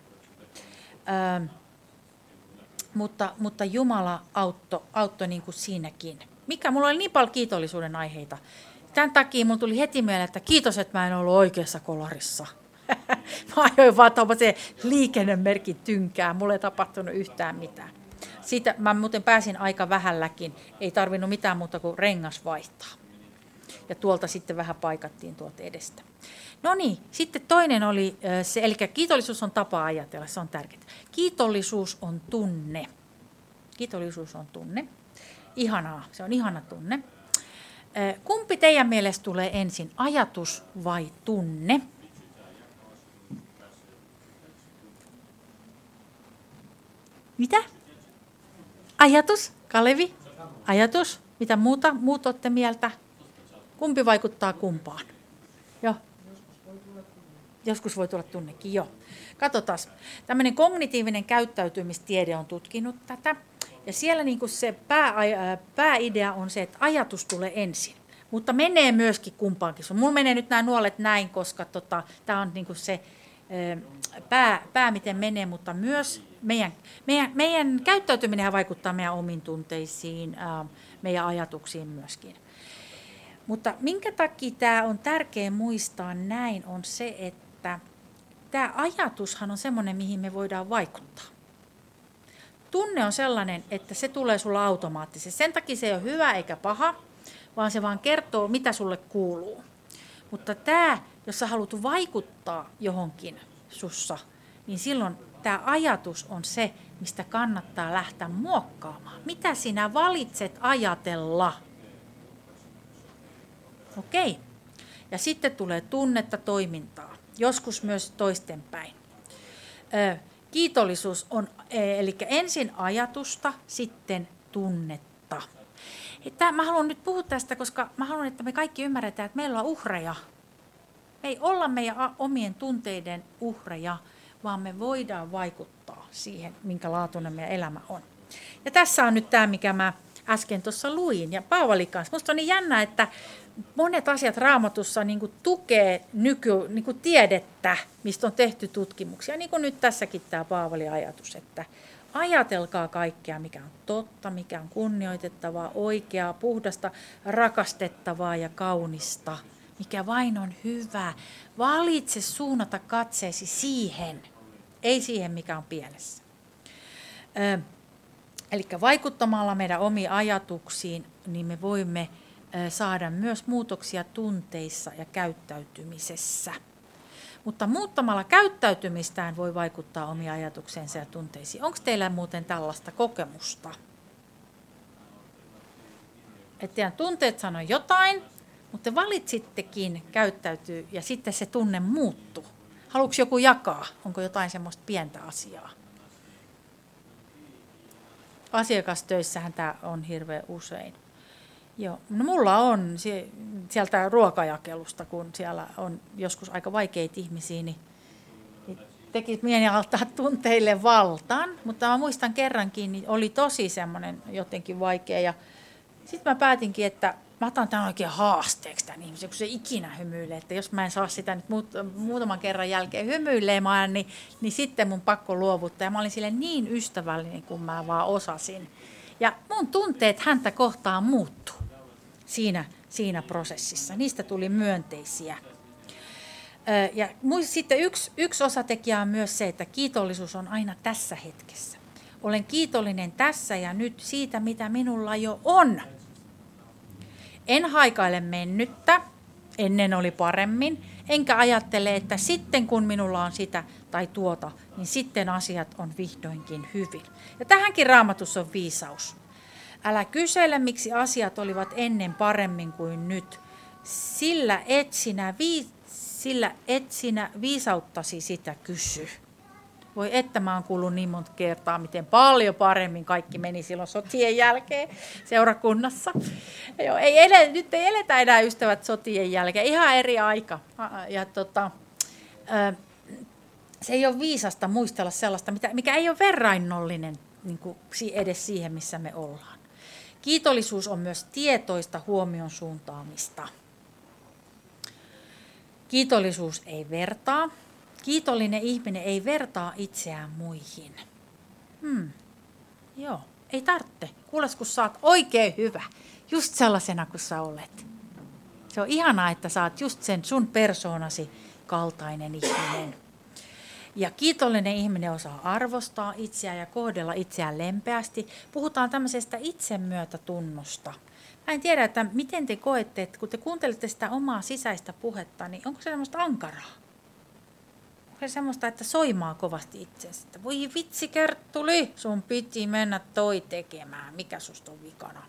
Mutta Jumala auttoi niin kuin siinäkin. Mulla oli niin paljon kiitollisuuden aiheita. Tämän takia mulla tuli heti mieleen, että kiitos, että mä en ollut oikeassa kolarissa. Mä ajoin vaan tuollaiseen liikennemerkin tynkään. Mulla ei tapahtunut yhtään mitään. Siitä mä muuten pääsin aika vähälläkin. Ei tarvinnut mitään muuta kuin rengas vaihtaa. Ja tuolta sitten vähän paikattiin tuolta edestä. No niin, sitten toinen oli se, eli kiitollisuus on tapa ajatella, se on tärkeää. Kiitollisuus on tunne. Kiitollisuus on tunne. Ihanaa, se on ihana tunne. Kumpi teidän mielestä tulee ensin, ajatus vai tunne? Mitä? Ajatus, Kalevi? Ajatus? Mitä muuta? Muut olette mieltä? Kumpi vaikuttaa kumpaan? Joo. Joskus voi tulla tunnekin, joo. Katsotaan. Tämmöinen kognitiivinen käyttäytymistiede on tutkinut tätä. Ja siellä niin kuin se pääidea on se, että ajatus tulee ensin. Mutta menee myöskin kumpaankin. Mulla menee nyt nämä nuolet näin, koska tämä on niin kuin se pää, miten menee, mutta myös meidän käyttäytyminen vaikuttaa meidän omiin tunteisiin, meidän ajatuksiin myöskin. Mutta minkä takia tämä on tärkeää muistaa näin, on se, että tämä ajatushan on semmoinen, mihin me voidaan vaikuttaa. Tunne on sellainen, että se tulee sulla automaattisesti. Sen takia se ei ole hyvä eikä paha, vaan se vaan kertoo, mitä sulle kuuluu. Mutta tämä, jos sä haluat vaikuttaa johonkin sussa, niin silloin tämä ajatus on se, mistä kannattaa lähteä muokkaamaan. Mitä sinä valitset ajatella? Okei. Ja sitten tulee tunnetta, toimintaa. joskus myös toistenpäin. Kiitollisuus on, eli ensin ajatusta, sitten tunnetta. Mä haluan nyt puhua tästä, koska mä haluan, että me kaikki ymmärretään, että meillä on uhreja. Me ei olla meidän omien tunteiden uhreja, vaan me voidaan vaikuttaa siihen, minkä laatuinen meidän elämä on. Ja tässä on nyt tämä, mikä mä äsken tuossa luin, ja Paavali kanssa. Musta on niin jännä, että monet asiat Raamatussa niin kuin tukee niin kuin tiedettä, mistä on tehty tutkimuksia. Niin kuin nyt tässäkin tämä Paavalin ajatus, että ajatelkaa kaikkea, mikä on totta, mikä on kunnioitettavaa, oikeaa, puhdasta, rakastettavaa ja kaunista, mikä vain on hyvä. Valitse suunnata katseesi siihen, ei siihen, mikä on pielessä. Eli vaikuttamalla meidän omiin ajatuksiin, niin me voimme saada myös muutoksia tunteissa ja käyttäytymisessä. Mutta muuttamalla käyttäytymistään voi vaikuttaa omiin ajatukseensa ja tunteisiin. Onko teillä muuten tällaista kokemusta? Että teidän tunteet sanoo jotain, mutta te valitsittekin käyttäytyy ja sitten se tunne muuttuu. Haluatko joku jakaa? Onko jotain semmoista pientä asiaa? Asiakastöissähän tämä on hirveän usein. Joo. No mulla on sieltä ruokajakelusta, kun siellä on joskus aika vaikeita ihmisiä, niin teki mieli altaa tunteille valtaan. Mutta mä muistan kerrankin, niin oli tosi semmoinen jotenkin vaikea. Ja sitten mä päätinkin, että mä otan tämän oikein haasteeksi tämän ihmisen, kun se ikinä hymyilee. Että jos mä en saa sitä nyt muutaman kerran jälkeen hymyilemään, niin sitten mun pakko luovuttaa. Ja mä olin sille niin ystävällinen, kun mä vaan osasin. Ja mun tunteet häntä kohtaan muuttuu siinä prosessissa. Niistä tuli myönteisiä. Ja sitten yksi osatekijä on myös se, että kiitollisuus on aina tässä hetkessä. Olen kiitollinen tässä ja nyt siitä, mitä minulla jo on. En haikaile mennyttä, ennen oli paremmin, enkä ajattele, että sitten kun minulla on sitä tai tuota, niin sitten asiat on vihdoinkin hyvin. Ja tähänkin Raamatussa on viisaus. Älä kysele, miksi asiat olivat ennen paremmin kuin nyt, sillä et sinä viisauttasi sitä kysy. Voi että mä oon kuullut niin monta kertaa, miten paljon paremmin kaikki meni silloin sotien jälkeen seurakunnassa. Joo, nyt ei eletä enää ystävät sotien jälkeen, ihan eri aika. Ja se ei ole viisasta muistella sellaista, mikä ei ole verrainnollinen niin kuin edes siihen, missä me ollaan. Kiitollisuus on myös tietoista huomion suuntaamista. Kiitollisuus ei vertaa. Kiitollinen ihminen ei vertaa itseään muihin. Joo, ei tarvitse. Kuules, kun sä oot oikein hyvä, just sellaisena kuin sä olet. Se on ihanaa, että sä oot just sen sun persoonasi kaltainen ihminen. Ja kiitollinen ihminen osaa arvostaa itseään ja kohdella itseään lempeästi. Puhutaan tämmöisestä itsemyötätunnosta. Mä en tiedä, että miten te koette, että kun te kuuntelette sitä omaa sisäistä puhetta, niin onko se semmoista ankaraa? Onko se semmoista, että soimaa kovasti itsensä? Että voi vitsi Kerttuli, sun piti mennä toi tekemään. Mikä susta on vikana?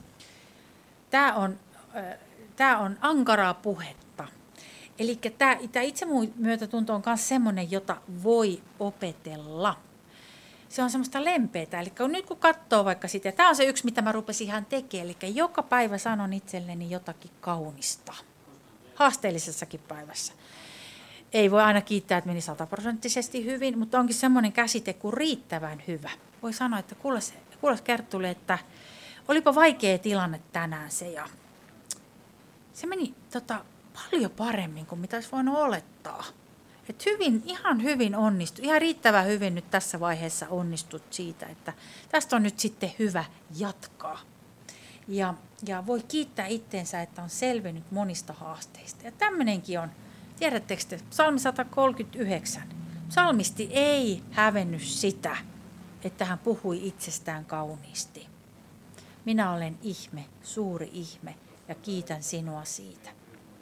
Tämä on ankaraa puhetta. Eli tämä itsemyötätunto on myös semmoinen, jota voi opetella. Se on semmoista lempeätä. Eli nyt kun katsoo vaikka sitä, tämä on se yksi, mitä mä rupesin ihan tekemään. Eli joka päivä sanon itselleni jotakin kaunista. Haasteellisessakin päivässä. Ei voi aina kiittää, että meni 100% hyvin, mutta onkin semmoinen käsite kuin riittävän hyvä. Voi sanoa, että kuules Kerttuli, että olipa vaikea tilanne tänään se ja se meni paljon paremmin kuin mitä olisi voinut olettaa. Et ihan hyvin onnistui, ihan riittävän hyvin nyt tässä vaiheessa onnistut siitä, että tästä on nyt sitten hyvä jatkaa. Ja voi kiittää itteensä, että on selvinnyt monista haasteista. Ja tämmöinenkin on, tiedättekö te, Psalmi 139. Psalmisti ei hävennyt sitä, että hän puhui itsestään kauniisti. Minä olen ihme, suuri ihme ja kiitän sinua siitä.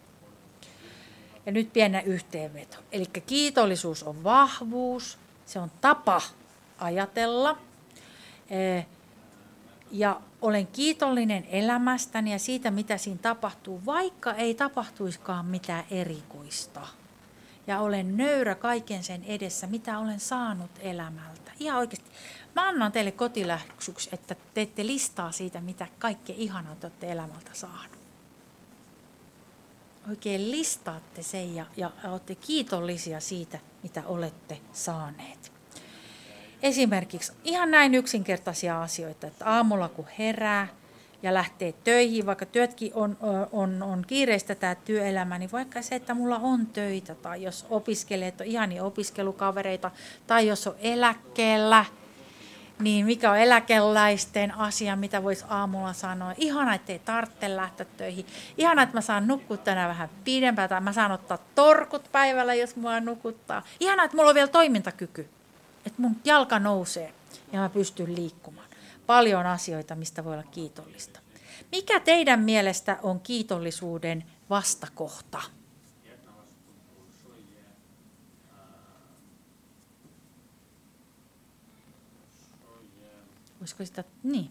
Ja nyt pieni yhteenveto. Eli kiitollisuus on vahvuus, se on tapa ajatella. Ja olen kiitollinen elämästäni ja siitä, mitä siinä tapahtuu, vaikka ei tapahtuiskaan mitään erikoista. ja olen nöyrä kaiken sen edessä, mitä olen saanut elämältä. Ihan oikeasti. Mä annan teille kotiläksyksi, että teette listaa siitä, mitä kaikkea ihanaa te olette elämältä saanut. Oikein listaatte sen ja olette kiitollisia siitä, mitä olette saaneet. Esimerkiksi ihan näin yksinkertaisia asioita, että aamulla kun herää ja lähtee töihin, vaikka työtkin on kiireistä tämä työelämä, niin vaikka se, että mulla on töitä tai jos opiskelee, että on ihania opiskelukavereita tai jos on eläkkeellä, niin mikä on eläkeläisten asia, mitä voisi aamulla sanoa. Ihana, että ei tarvitse lähteä töihin. Ihana, että mä saan nukkua tänään vähän pidempään tai mä saan ottaa torkut päivällä, jos mua nukuttaa. Ihana, että mulla on vielä toimintakyky, että mun jalka nousee ja mä pystyn liikkumaan. Paljon asioita, mistä voi olla kiitollista. Mikä teidän mielestä on kiitollisuuden vastakohta? Voisiko sitä, niin.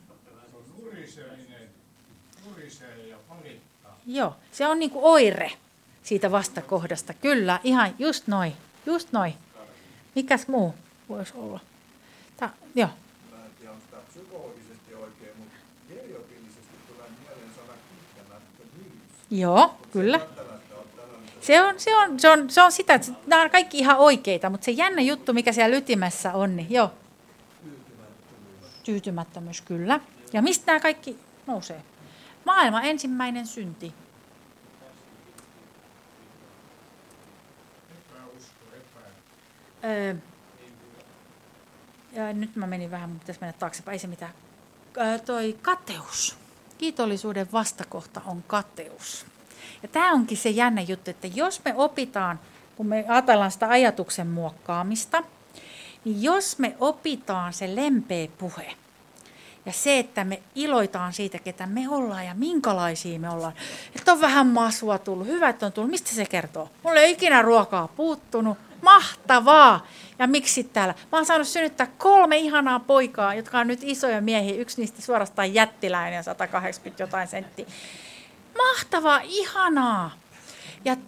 Nurisee ja valittaa. Joo, se on niin kuin oire siitä vastakohdasta. Kyllä, ihan just noin. Mikäs muu voisi olla? Joo. Mä en tiedä, onko tämä psykologisesti oikein, mutta geriopillisesti tulee mieleen sana kiittämättömyys. Joo, kyllä. Se on sitä, että nämä on kaikki ihan oikeita, mutta se jännä juttu, mikä siellä ytimessä on, niin joo. Tyytymättömyys, kyllä. Ja mistä nämä kaikki nousee? Maailman ensimmäinen synti. Ja nyt mä menin vähän, mutta pitäisi mennä taaksepäin, ei se mitään. Toi kateus. Kiitollisuuden vastakohta on kateus. Ja tämä onkin se jännä juttu, että jos me opitaan, kun me ajatellaan sitä ajatuksen muokkaamista, niin jos me opitaan se lempeä puhe ja se, että me iloitaan siitä, ketä me ollaan ja minkälaisia me ollaan, että on vähän masua tullut, hyvä, että on tullut, mistä se kertoo? Mulla ei ikinä ruokaa puuttunut, mahtavaa! Ja miksi täällä? Mä oon saanut synnyttää 3 ihanaa poikaa, jotka on nyt isoja miehiä, yksi niistä suorastaan jättiläinen, 180 jotain senttiä. Mahtavaa, ihanaa! Ja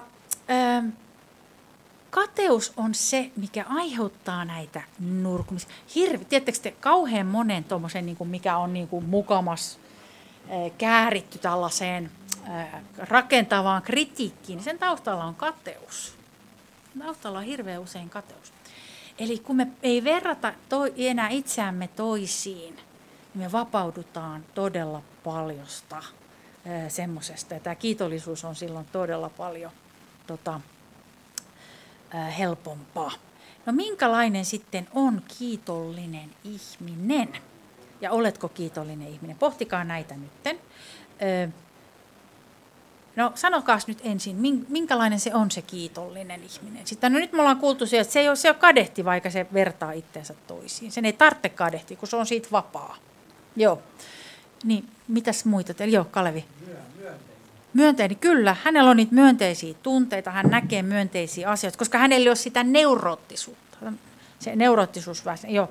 kateus on se, mikä aiheuttaa näitä nurkumisia. Tiedättekö te kauhean monen tuommoisen, niin kuin mikä on niin kuin mukamas kääritty tällaiseen rakentavaan kritiikkiin, niin sen taustalla on kateus. Taustalla on hirveän usein kateus. Eli kun me ei verrata enää itseämme toisiin, niin me vapaudutaan todella paljosta semmoisesta. Ja tämä kiitollisuus on silloin todella paljon helpompaa. No minkälainen sitten on kiitollinen ihminen? Ja oletko kiitollinen ihminen? Pohtikaa näitä nytten. No sanokaas nyt ensin, minkälainen se on se kiitollinen ihminen. Sitten nyt me ollaan kuultu se, että se ei ole kadehti, vaikka se vertaa itseensä toisiin. Sen ei tarvitse kadehtia, kun se on siitä vapaa. Joo. Niin, mitäs muita? Joo, Kalevi. Myönteinen, kyllä. Hänellä on niitä myönteisiä tunteita, hän näkee myönteisiä asioita, koska hänellä ei ole sitä neuroottisuutta. Se neuroottisuus, joo.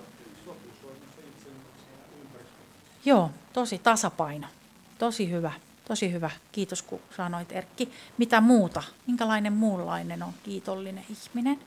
Joo, tosi tasapaino. Tosi hyvä. Tosi hyvä. Kiitos, kun sanoit, Erkki. Mitä muuta? Minkälainen muunlainen on kiitollinen ihminen?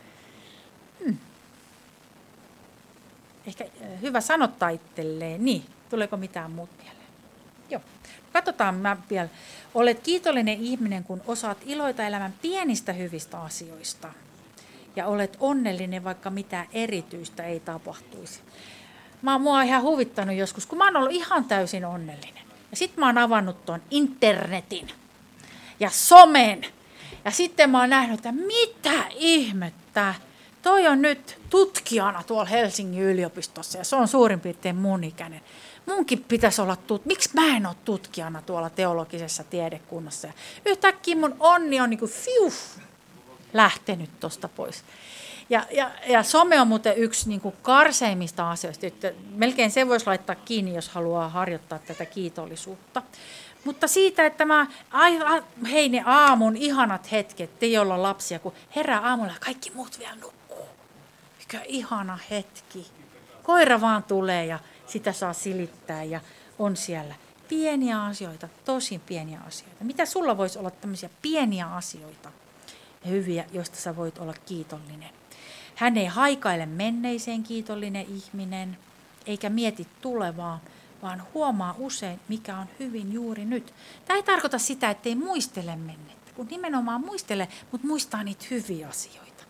Ehkä hyvä sanottaa itselleen. Niin, tuleeko mitään muuta mieleen? Joo. Katsotaan mä vielä. Olet kiitollinen ihminen, kun osaat iloita elämän pienistä hyvistä asioista. Ja olet onnellinen, vaikka mitään erityistä ei tapahtuisi. Mua on ihan huvittanut joskus, kun mä oon ollut ihan täysin onnellinen. Ja sitten mä oon avannut tuon internetin ja somen. Ja sitten mä oon nähnyt, että mitä ihmettä. Toi on nyt tutkijana tuolla Helsingin yliopistossa ja se on suurin piirtein mun ikäinen. Munkin pitäisi olla miksi mä en ole tutkijana tuolla teologisessa tiedekunnassa. Ja yhtäkkiä mun onni on niin kuin lähtenyt tuosta pois. Ja some on muuten yksi niin kuin karseimmista asioista. Että melkein se voisi laittaa kiinni, jos haluaa harjoittaa tätä kiitollisuutta. Mutta siitä, että hei ne aamun ihanat hetket, te joilla on lapsia, kun herää aamulla ja kaikki muut vielä nukkuu. Mikä ihana hetki. Koira vaan tulee ja sitä saa silittää ja on siellä. Pieniä asioita, tosi pieniä asioita. Mitä sulla voisi olla tämmöisiä pieniä asioita, hyviä, joista sä voit olla kiitollinen. Hän ei haikaile menneiseen kiitollinen ihminen, eikä mieti tulevaa, vaan huomaa usein, mikä on hyvin juuri nyt. Tämä ei tarkoita sitä, ettei muistele mennettä, kun nimenomaan muistele, mutta muistaa niitä hyviä asioita.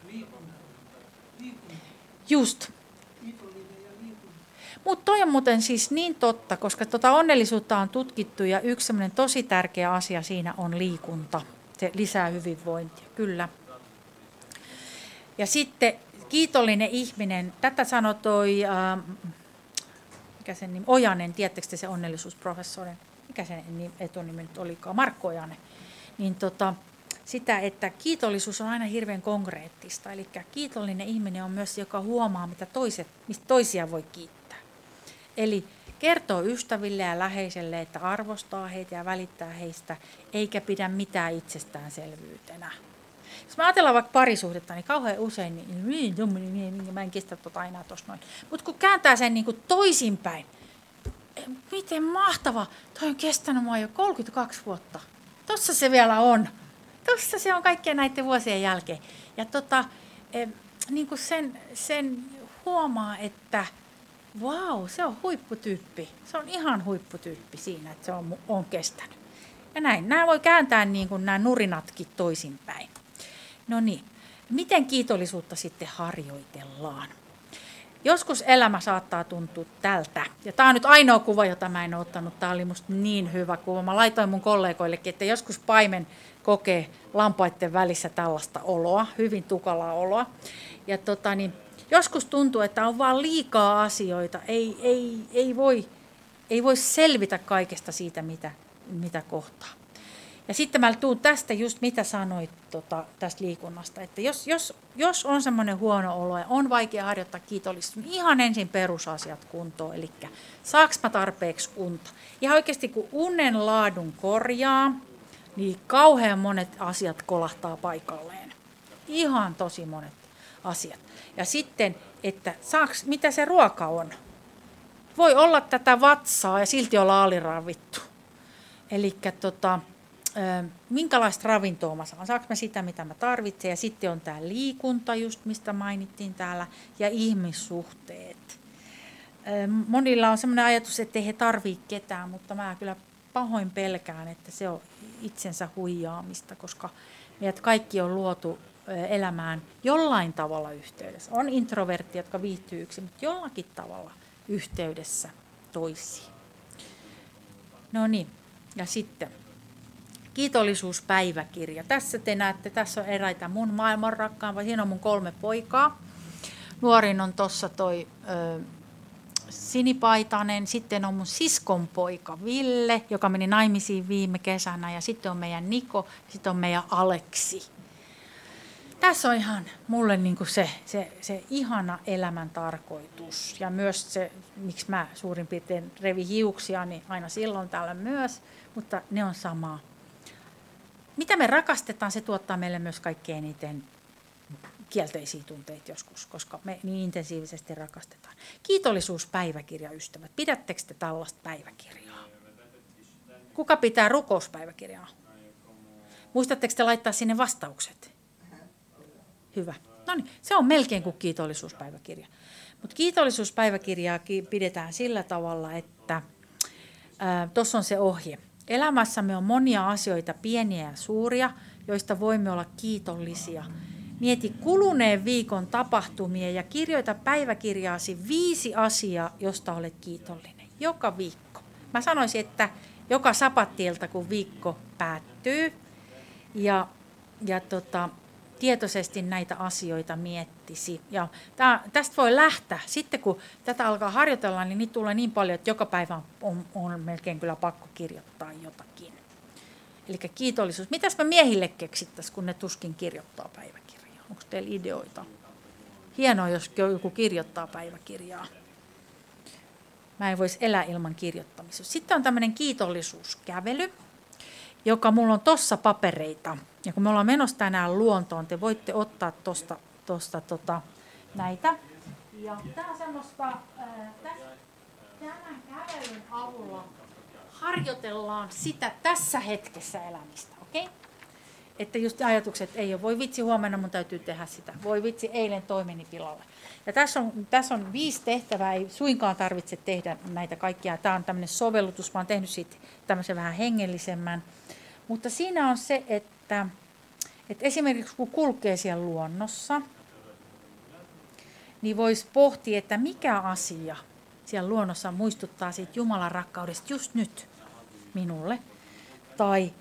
Just. Mutta toi on muuten siis niin totta, koska onnellisuutta on tutkittu ja yksi semmoinen tosi tärkeä asia siinä on liikunta. Se lisää hyvinvointia, kyllä. Ja sitten kiitollinen ihminen, tätä sanoi toi, mikä sen nimi, Ojanen, tiedättekö te se onnellisuusprofessori, mikä sen etunimi nyt olikaan, Markku Ojanen, niin sitä, että kiitollisuus on aina hirveän konkreettista, eli kiitollinen ihminen on myös se, joka huomaa, mistä toisia voi kiittää. Eli kertoo ystäville ja läheiselle, että arvostaa heitä ja välittää heistä, eikä pidä mitään itsestäänselvyytenä. Jos mä ajatellaan vaikka parisuhdetta, niin kauhean usein, niin mä en kestä aina tuossa noin. Mutta kun kääntää sen niin kuin toisinpäin, miten mahtava, toi on kestänyt mua jo 32 vuotta. Tossa se vielä on. Tossa se on kaikkien näiden vuosien jälkeen. Ja niin kuin sen huomaa, että vau, se on huipputyyppi. Se on ihan huipputyyppi siinä, että se on kestänyt. Ja näin. Nämä voi kääntää niin kuin nämä nurinatkin toisinpäin. No niin, miten kiitollisuutta sitten harjoitellaan? Joskus elämä saattaa tuntua tältä. Ja tämä on nyt ainoa kuva, jota mä en ole ottanut. Tämä oli musta niin hyvä kuva. Mä laitoin mun kollegoillekin, että joskus paimen kokee lampaiden välissä tällaista oloa, hyvin tukalaa oloa. Ja joskus tuntuu, että on vaan liikaa asioita. Ei voi selvitä kaikesta siitä, mitä kohtaa. Ja sitten mä tuun tästä just mitä sanoit tästä liikunnasta, että jos on semmoinen huono olo ja on vaikea harjoittaa kiitollisuutta, niin ihan ensin perusasiat kuntoon, eli saaks mä tarpeeksi unta. Ja oikeasti kun unen laadun korjaa, niin kauhean monet asiat kolahtaa paikalleen. Ihan tosi monet asiat. Ja sitten, että mitä se ruoka on. Voi olla tätä vatsaa ja silti olla aliravittu. Eli minkälaista ravintoa mä saan, saanko mä sitä, mitä mä tarvitsen, ja sitten on tämä liikunta, just mistä mainittiin täällä, ja ihmissuhteet. Monilla on sellainen ajatus, että ei he tarvitse ketään, mutta mä kyllä pahoin pelkään, että se on itsensä huijaamista, koska meidät kaikki on luotu elämään jollain tavalla yhteydessä. On introvertteja, jotka viihtyy yksin, mutta jollakin tavalla yhteydessä toisiin. No niin, ja sitten kiitollisuuspäiväkirja. Tässä te näette, tässä on eräitä mun maailman rakkaan, siinä on mun 3 poikaa. Nuorin on tuossa toi sinipaitainen, sitten on mun siskon poika Ville, joka meni naimisiin viime kesänä, ja sitten on meidän Niko, sitten on meidän Aleksi. Tässä on ihan mulle niinku se ihana elämän tarkoitus, ja myös se, miksi mä suurin piirtein revi hiuksia, niin aina silloin täällä myös, mutta ne on samaa. Mitä me rakastetaan, se tuottaa meille myös kaikkein eniten kielteisiä tunteita joskus, koska me niin intensiivisesti rakastetaan. Kiitollisuuspäiväkirja, ystävät. Pidättekö te tällaista päiväkirjaa? Kuka pitää rukouspäiväkirjaa? Muistatteko te laittaa sinne vastaukset? Hyvä. No niin, se on melkein kuin kiitollisuuspäiväkirja. Mutta kiitollisuuspäiväkirjaa pidetään sillä tavalla, että tuossa on se ohje. Elämässämme on monia asioita, pieniä ja suuria, joista voimme olla kiitollisia. Mieti kuluneen viikon tapahtumia ja kirjoita päiväkirjaasi 5 asiaa, josta olet kiitollinen. Joka viikko. Mä sanoisin, että joka sapattiilta, kun viikko päättyy. Ja tietoisesti näitä asioita miettisi. Ja tästä voi lähteä. Sitten kun tätä alkaa harjoitella, niin niitä tulee niin paljon, että joka päivä on melkein kyllä pakko kirjoittaa jotakin. Eli kiitollisuus. Mitäs mä miehille keksittäisiin, kun ne tuskin kirjoittaa päiväkirjaa? Onko teillä ideoita? Hienoa, jos joku kirjoittaa päiväkirjaa. Mä en voisi elää ilman kirjoittamista. Sitten on tämmöinen kiitollisuuskävely, joka mulla on tossa papereita. Ja kun me ollaan menossa tänään luontoon, te voitte ottaa tosta näitä. Ja tää on semmoista, tämän kävelyn avulla harjoitellaan sitä tässä hetkessä elämistä, okei? Että just ajatukset, että ei ole, voi vitsi, huomenna mun täytyy tehdä sitä. Voi vitsi, eilen toi meni pilalle. Ja tässä on 5 tehtävää, ei suinkaan tarvitse tehdä näitä kaikkia. Tämä on tämmöinen sovellutus, mä oon tehnyt siitä tämmöisen vähän hengellisemmän. Mutta siinä on se, että esimerkiksi kun kulkee siellä luonnossa, niin voisi pohtia, että mikä asia siellä luonnossa muistuttaa siitä Jumalan rakkaudesta just nyt minulle. Tai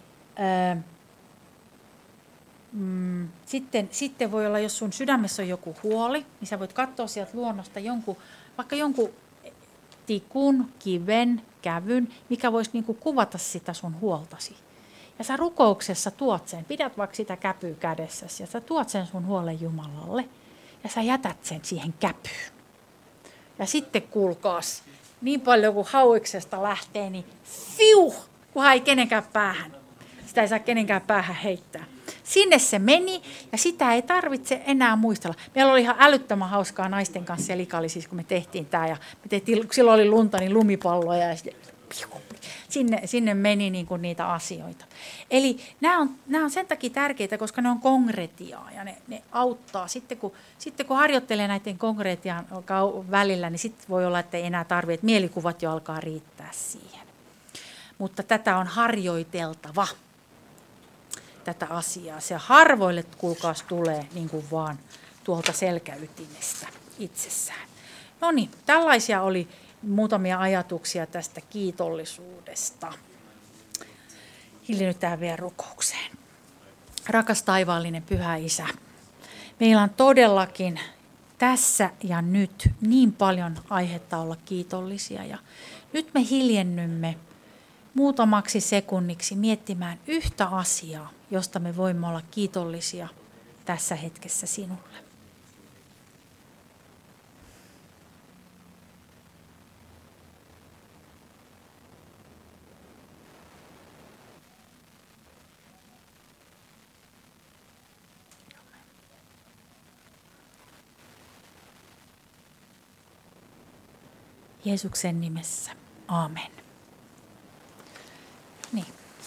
sitten voi olla, jos sun sydämessä on joku huoli, niin sä voit katsoa sieltä luonnosta vaikka jonkun tikun, kiven, kävyn, mikä voisi niinku kuvata sitä sun huoltasi. Ja sä rukouksessa tuot sen, pidät vaikka sitä käpyä kädessäsi ja sä tuot sen sun huolen Jumalalle ja sä jätät sen siihen käpyyn. Ja sitten kuulkaas, niin paljon kuin hauiksesta lähtee, niin kunhan ei kenenkään päähän. Sitä ei saa kenenkään päähän heittää. Sinne se meni ja sitä ei tarvitse enää muistella. Meillä oli ihan älyttömän hauskaa naisten kanssa ja Lika-Lisis, kun me tehtiin tämä. Ja me tehtiin, silloin oli lunta, niin lumipalloja ja sinne meni niin kuin niitä asioita. Eli nämä on sen takia tärkeitä, koska ne on konkretiaa ja ne auttaa. Sitten kun harjoittelee näiden konkretian välillä, niin sitten voi olla, että ei enää tarvitse, että mielikuvat jo alkaa riittää siihen. Mutta tätä on harjoiteltava, tätä asiaa. Se harvoille, kuulkaas, tulee niin kuin vaan tuolta selkäytimestä itsessään. No niin, tällaisia oli muutamia ajatuksia tästä kiitollisuudesta. Hiljennytään vielä rukoukseen. Rakas taivaallinen Pyhä Isä, meillä on todellakin tässä ja nyt niin paljon aihetta olla kiitollisia. Ja nyt me hiljennymme muutamaksi sekunniksi miettimään yhtä asiaa, josta me voimme olla kiitollisia tässä hetkessä sinulle. Jeesuksen nimessä. Aamen. Niin.